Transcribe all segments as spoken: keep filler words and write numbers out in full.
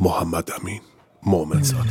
محمد امین مومنزاده.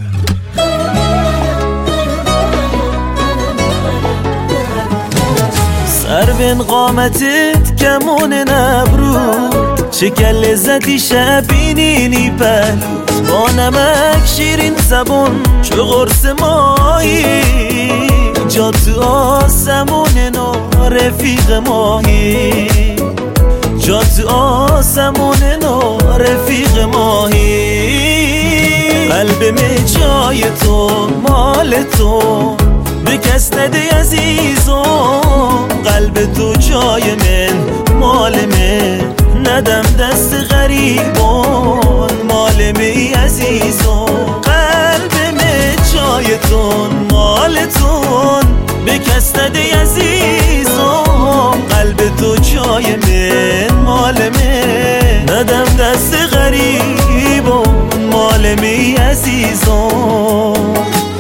سر بین قامتت کمون نبرود، چکل زدی شبینینی پهلود، با نمک شیرین زبون چو قرص ماهی، جا تو آسمون نو رفیق ماهی، جا تو آسمون نو رفیق ماهی. قلب می جای تو مال تو به کس نده عزیزم، قلب تو جای من مال من، ندم دست غریبان مال می عزیزم. قلب می جای تو مال تون به کس نده عزیزم، قلب تو جای من مال من، ندم دست غریبان مال می عزیزم.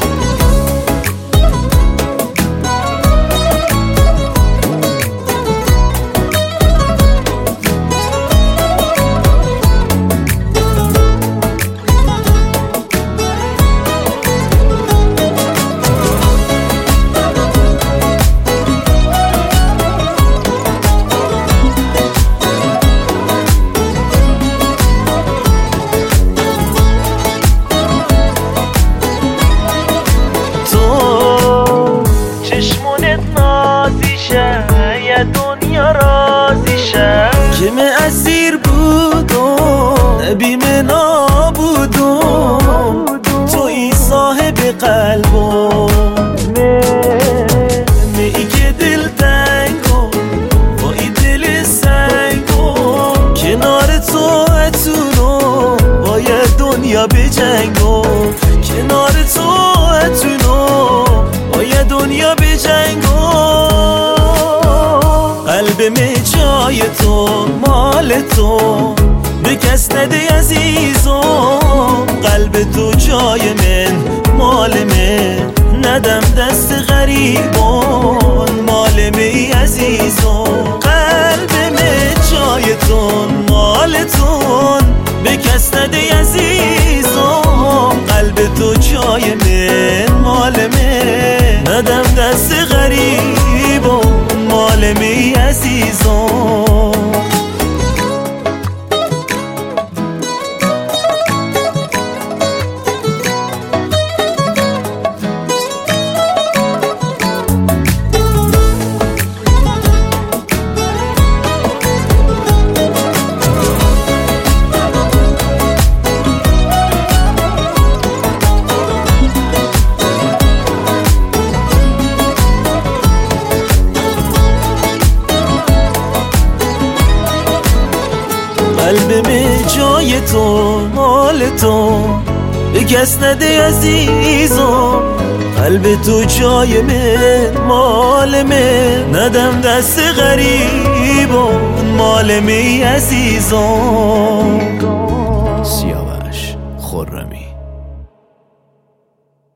یه دنیا رازیشه که من اسیر بودم نبی من نابودم، توی صاحب قلبم می که دل تنگم با این دل سنگم، کنار تو اتونم با یه دنیا بجنگم، کنار تو اتونم با یه دنیا بجنگم. قلب می جای تو مال تو به کس نده عزیزم، قلب تو جای من مال من، ندم دست غریبان مال می عزیزم. قلب می جای تو مال تون به کس نده عزیزم، قلب تو جای من مال من، ندم دست غریبان مال می عزیزم. قلب می جای تو مال تو به کس نده عزیزم، قلب تو جای من مال من، ندم دست غریبان مال می عزیزم.